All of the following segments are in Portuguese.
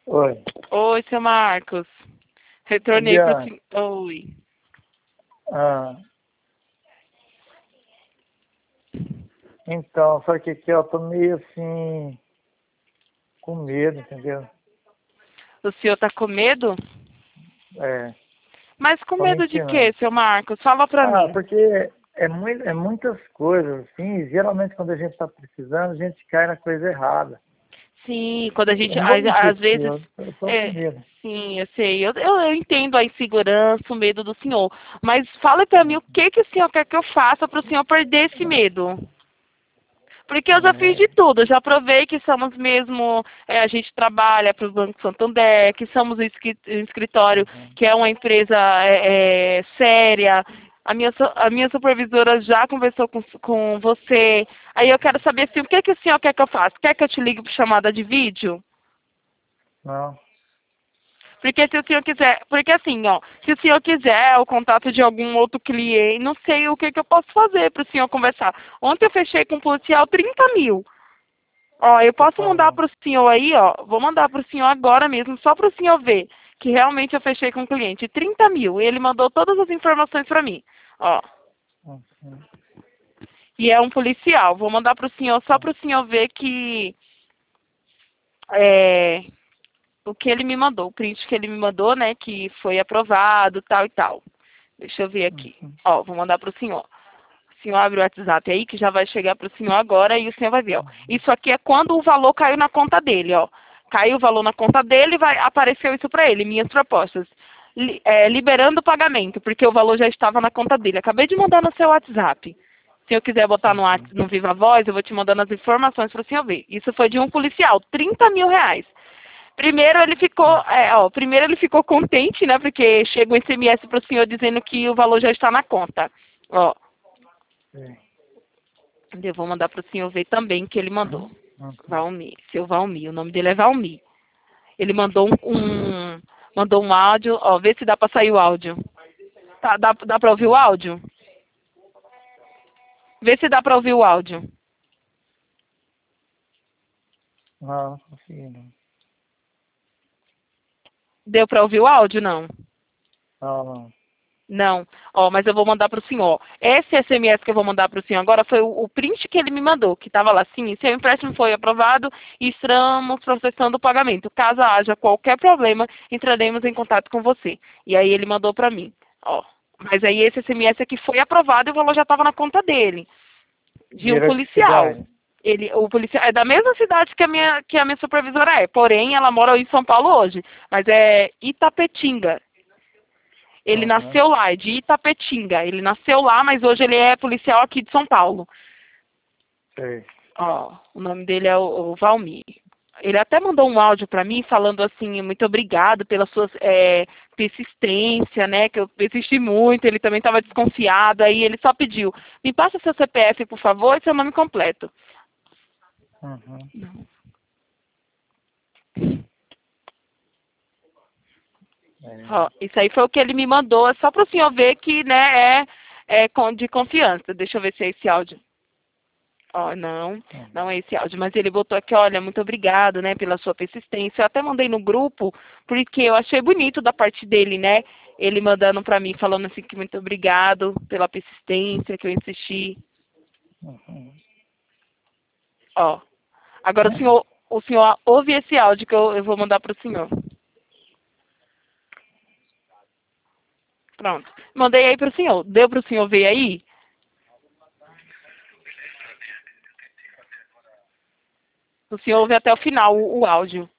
Oi. Oi, seu Marcos. Retornei pro Bianca. senhor. Oi. Ah, então, só que aqui eu tô meio assim, com medo, entendeu? O senhor tá com medo? É, Mas com tô medo de mentindo. quê, seu Marcos? Fala pra Ah, mim. porque é muitas coisas, assim, e geralmente quando a gente tá precisando, a gente cai na coisa errada. Sim, quando a Eu gente, não vou mentir às pro vezes, senhor, eu tô com medo. sim, eu sei, eu entendo a insegurança, o medo do senhor, mas fala pra mim o que que o senhor quer que eu faça pro senhor perder esse medo? Porque eu já fiz É, de tudo, eu já provei que somos mesmo, a gente trabalha para o Banco Santander, que somos um escritório uhum. que é uma empresa séria. A minha supervisora já conversou com você. Aí eu quero saber assim, o que que o senhor quer que eu faça? Quer que eu te ligue por chamada de vídeo? Não, Porque se o senhor quiser, porque assim, ó, se o senhor quiser o contato de algum outro cliente, não sei o que que eu posso fazer para o senhor conversar. Ontem eu fechei com um policial 30 mil. Ó, eu por posso mandar favor. para o senhor aí, ó. Vou mandar para o senhor agora mesmo, só para o senhor ver que realmente eu fechei com o cliente 30 mil. E ele mandou todas as informações para mim. Ó, Uhum. e é um policial. Vou mandar para o senhor só para o senhor ver que é, o que ele me mandou, o print que ele me mandou, né, que foi aprovado, tal e tal. Deixa eu ver aqui. Uhum. Ó, vou mandar para o senhor. O senhor abre o WhatsApp aí, que já vai chegar para o senhor agora e o senhor vai ver, ó. Isso aqui é quando o valor caiu na conta dele, ó. Caiu o valor na conta dele, apareceu isso para ele, minhas propostas. Liberando o pagamento, porque o valor já estava na conta dele. Acabei de mandar no seu WhatsApp. Se eu quiser botar Uhum. no Viva Voz, eu vou te mandando as informações para o senhor ver. Isso foi de um policial, 30 mil reais. Primeiro ele ficou contente, né? Porque chega um SMS para o senhor dizendo que o valor já está na conta. Ó, Sim. eu vou mandar para o senhor ver também que ele mandou. Ok. Valmir, seu Valmir, o nome dele é Valmir. Ele mandou mandou um áudio, ó, vê se dá para sair o áudio. Tá, dá para ouvir o áudio? Vê se dá para ouvir o áudio. Não, não consegui, não. Deu para ouvir o áudio? Não. Não, não. Não. Ó, mas eu vou mandar para o senhor. Esse SMS que eu vou mandar para o senhor agora foi o print que ele me mandou, que estava lá assim, seu empréstimo foi aprovado e estamos processando o pagamento. Caso haja qualquer problema, entraremos em contato com você. E aí ele mandou para mim. Ó. Mas aí esse SMS aqui foi aprovado e o valor já estava na conta dele, de um Vira que policial. cidade? O policial é da mesma cidade que a minha supervisora é, porém ela mora em São Paulo hoje, mas é Itapetinga. Ele Uhum. nasceu lá, é de Itapetinga. Ele nasceu lá, mas hoje ele é policial aqui de São Paulo. Sei. Ó, o nome dele é o Valmir. Ele até mandou um áudio para mim falando assim, muito obrigado pela sua persistência, né? Que eu persisti muito, ele também estava desconfiado, aí ele só pediu, me passa seu CPF, por favor, e seu nome completo. Uhum. É. Ó, isso aí foi o que ele me mandou, é só para o senhor ver que, né, de confiança. Deixa eu ver se é esse áudio. Ó, não, não Uhum. é esse áudio, mas ele botou aqui, olha, muito obrigado, né, pela sua persistência. Eu até mandei no grupo, porque eu achei bonito da parte dele, né, ele mandando pra mim, falando assim que muito obrigado pela persistência, que eu insisti. Uhum. Ó, agora o senhor ouve esse áudio que eu vou mandar pro senhor. Pronto, mandei aí pro senhor. Deu pro senhor ver aí? O senhor ouve até o final o áudio.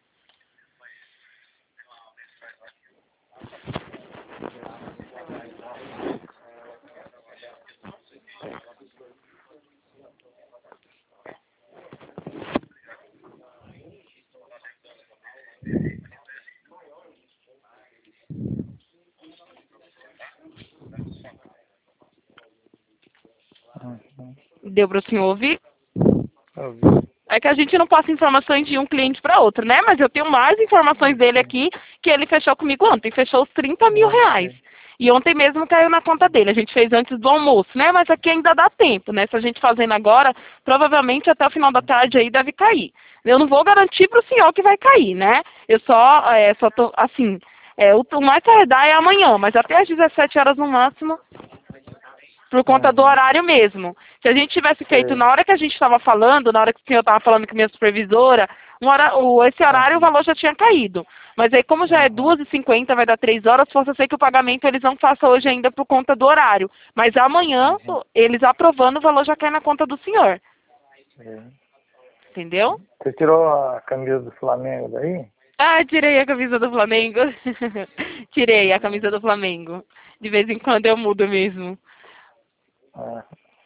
Uhum. Deu pro senhor ouvir? Eu vi. É que a gente não passa informações de um cliente para outro, né? Mas eu tenho mais informações dele Ok. aqui, que ele fechou comigo ontem. Fechou os 30 mil Não, reais. ok. E ontem mesmo caiu na conta dele. A gente fez antes do almoço, né? Mas aqui ainda dá tempo, né? Se a gente fazendo agora, provavelmente até o final da tarde aí deve cair. Eu não vou garantir para o senhor que vai cair, né? Eu só tô, assim, o mais tardar é amanhã, mas até às 17 horas no máximo, por conta do Uhum. horário mesmo. Se a gente tivesse feito Sei. na hora que a gente estava falando, na hora que o senhor estava falando com a minha supervisora, esse horário o Uhum. valor já tinha caído. Mas aí, como já é Uhum. 2h50, vai dar 3 horas, possa ser que o pagamento eles não façam hoje ainda por conta do horário. Mas amanhã, Uhum. eles aprovando, o valor já cai na conta do senhor. É. Entendeu? Você tirou a camisa do Flamengo daí? Ah, tirei a camisa do Flamengo. Tirei a camisa do Flamengo. De vez em quando eu mudo mesmo. Ah,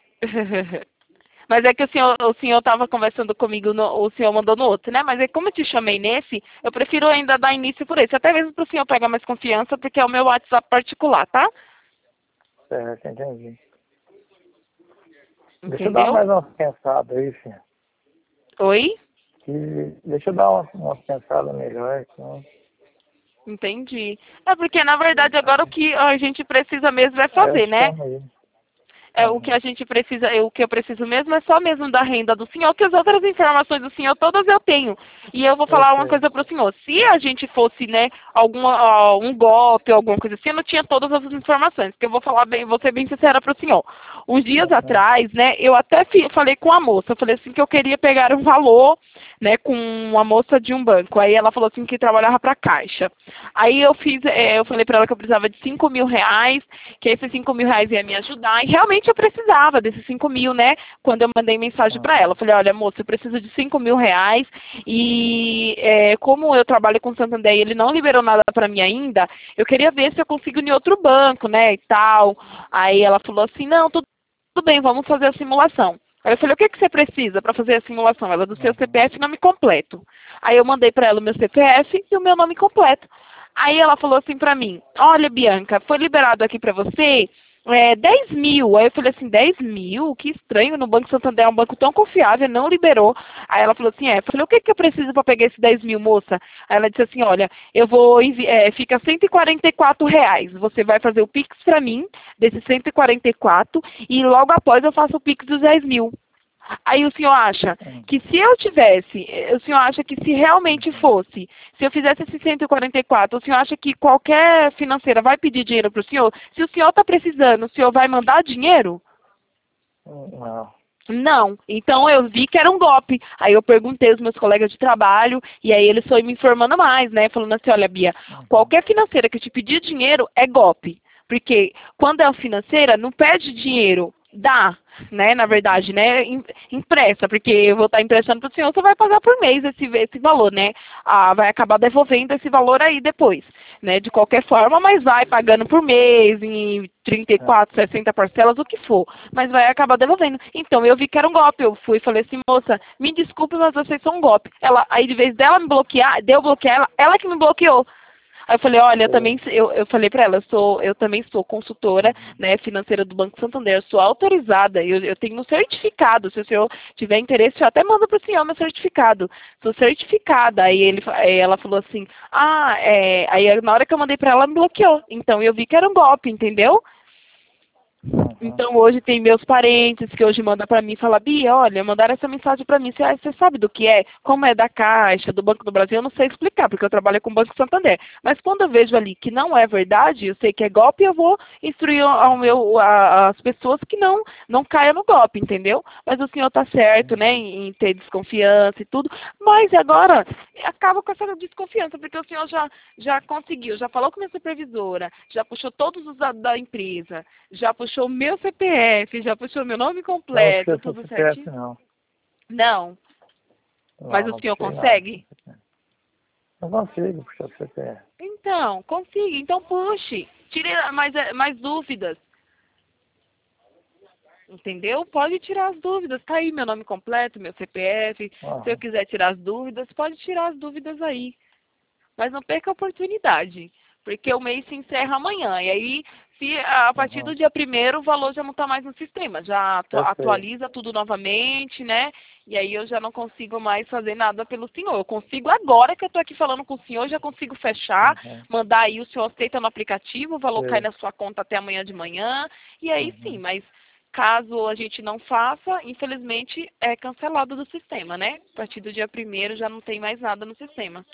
Mas é que o senhor estava conversando comigo, o senhor mandou no outro, né? Mas é como eu te chamei nesse, eu prefiro ainda dar início por esse. Até mesmo para o senhor pegar mais confiança, porque é o meu WhatsApp particular, tá? certo, entendi. Deixa eu dar Entendeu? mais uma pensada aí, filho. Oi? Deixa eu dar uma pensada melhor. Então, Entendi. É porque, na verdade, agora o que a gente precisa mesmo é aí eu fazer, te né? chamo aí. O que Uhum. a gente precisa, o que eu preciso mesmo é só mesmo da renda do senhor, que as outras informações do senhor todas eu tenho. E eu vou Eu falar uma sei. coisa para o senhor. Se a gente fosse, né, um golpe, alguma coisa assim, eu não tinha todas as informações, porque eu vou falar bem, vou ser bem sincera para o senhor. Uns dias Uhum. atrás, né, eu até falei com a moça, eu falei assim que eu queria pegar um valor, né, com uma moça de um banco. Aí ela falou assim que trabalhava para a Caixa. Aí eu falei para ela que eu precisava de R$ 5.000, que esses R$ 5.000 ia me ajudar, e realmente eu precisava desses 5.000, né? Quando eu mandei mensagem para ela, Uhum. eu falei, olha, moça, eu preciso de R$ 5.000 e como eu trabalho com o Santander e ele não liberou nada para mim ainda, eu queria ver se eu consigo em outro banco, né, e tal. Aí ela falou assim, não, tudo bem, vamos fazer a simulação. Aí eu falei, o que, que você precisa para fazer a simulação? Ela, do seu Uhum. CPF e nome completo. Aí eu mandei para ela o meu CPF e o meu nome completo. Aí ela falou assim pra mim, olha, Bianca, foi liberado aqui pra você 10 mil. Aí eu falei assim, 10 mil? Que estranho, no Banco Santander é um banco tão confiável, não liberou. Aí ela falou assim, eu falei, o que que eu preciso pra pegar esses 10 mil, moça? Aí ela disse assim, olha, eu vou, fica R$ 144. Você vai fazer o Pix pra mim, desses 144, e logo após eu faço o Pix dos 10 mil. Aí o senhor acha Uhum. que se eu tivesse, o senhor acha que se realmente Uhum. fosse, se eu fizesse esse 144, o senhor acha que qualquer financeira vai pedir dinheiro para o senhor? Se o senhor está precisando, o senhor vai mandar dinheiro? Não. Não. Então eu vi que era um golpe. Aí eu perguntei aos meus colegas de trabalho e aí eles foram me informando mais, né? Falando assim, olha, Bia, Uhum. qualquer financeira que te pedir dinheiro é golpe. Porque quando é uma financeira, não pede dinheiro, dá, né? Na Uhum. verdade, né? Empresta, porque eu vou estar emprestando para o senhor, você vai pagar por mês esse valor, né? Vai acabar devolvendo esse valor aí depois, né? De qualquer forma, mas vai pagando por mês, em É. 34, 60 parcelas, o que for, mas vai acabar devolvendo. Então eu vi que era um golpe, eu fui e falei assim, moça, me desculpe, mas vocês são um golpe. Aí de vez dela me bloquear, de eu bloquear ela que me bloqueou. Aí eu falei, olha, Sei. eu falei para ela, eu também sou consultora, Uhum. né, financeira do Banco Santander, eu sou autorizada, eu tenho um certificado, se o senhor tiver interesse, eu até mando para o senhor meu certificado, sou certificada. Aí ela falou assim, aí na hora que eu mandei para ela, ela me bloqueou, então eu vi que era um golpe, entendeu? Uhum. Então hoje tem meus parentes que hoje mandam para mim e falam, Bia, olha, mandaram essa mensagem para mim, você sabe do que é? Como é da Caixa, do Banco do Brasil, eu não sei explicar, porque eu trabalho com o Banco Santander. Mas quando eu vejo ali que não é verdade, eu sei que é golpe, eu vou instruir as pessoas que não caiam no golpe, entendeu? Mas o senhor está certo, né, Uhum. em ter desconfiança e tudo. Mas agora, acaba com essa desconfiança, porque o senhor já conseguiu, já falou com minha supervisora, já puxou todos os dados da empresa, já puxou meu CPF, já puxou meu nome Não puxei completo, seu tudo CPF, certinho? não. Não. Mas Não, o não senhor puxei nada. consegue? Não consigo puxar o CPF. Então, consiga. Então puxe. Tire mais dúvidas. Entendeu? Pode tirar as dúvidas. Tá aí meu nome completo, meu CPF. Se eu Aham. quiser tirar as dúvidas, pode tirar as dúvidas aí. Mas não perca a oportunidade, porque o mês se encerra amanhã. E aí, se a partir do Uhum. dia 1º, o valor já não está mais no sistema, já Eu sei. atualiza tudo novamente, né? E aí eu já não consigo mais fazer nada pelo senhor. Eu consigo agora que eu estou aqui falando com o senhor, já consigo fechar, Uhum. mandar aí, o senhor aceita no aplicativo, o valor cai Sei. na sua conta até amanhã de manhã, e aí sim, Uhum. mas caso a gente não faça, infelizmente é cancelado do sistema, né? A partir do dia 1º já não tem mais nada no sistema.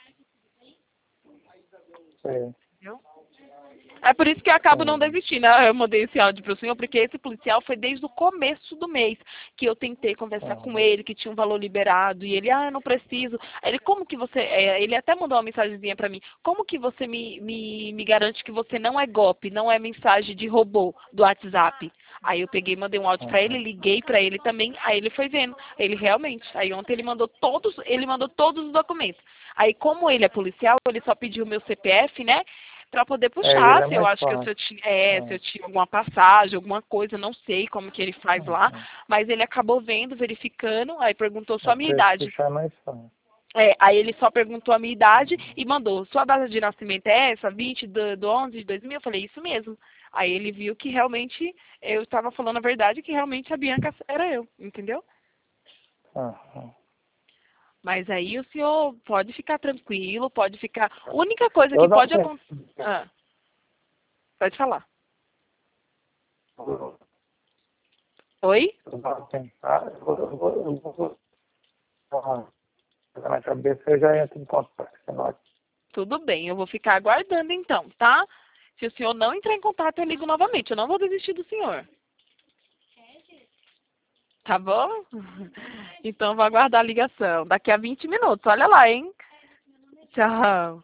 Sei. Entendeu? É por isso que eu acabo não Entendi. desistindo. Eu mandei esse áudio para o senhor, porque esse policial foi desde o começo do mês que eu tentei conversar com ele, que tinha um valor liberado, e ele, eu não preciso. Aí ele, como que você... ele até mandou uma mensagenzinha para mim. Como que você me garante que você não é golpe, não é mensagem de robô do WhatsApp? Aí eu peguei, mandei um áudio para ele, liguei para ele também, aí ele foi vendo. Ele realmente, aí ontem ele mandou todos os documentos. Aí como ele é policial, ele só pediu o meu CPF, né? Para poder Ele puxar, é se eu mais acho que se fácil. eu tinha, se eu tinha alguma passagem, alguma coisa, não sei como que ele faz lá, mas ele acabou vendo, verificando, aí perguntou só a minha Para ele idade. puxar é mais fácil. Aí ele só perguntou a minha idade e mandou, sua data de nascimento é essa, 20 do 11 de 2000? Eu falei, isso mesmo. Aí ele viu que realmente eu estava falando a verdade, que realmente a Bianca era eu, entendeu? Aham. Mas aí o senhor pode ficar tranquilo, pode ficar... A única coisa que Eu não pode penso. acontecer... pode falar. Oi? Eu vou pensar. Na cabeça eu já entro em contato. Senão... Tudo bem, eu vou ficar aguardando então, tá? Se o senhor não entrar em contato, eu ligo novamente. Eu não vou desistir do senhor. Tá bom? Então, eu vou aguardar a ligação. Daqui a 20 minutos. Olha lá, hein? Tchau.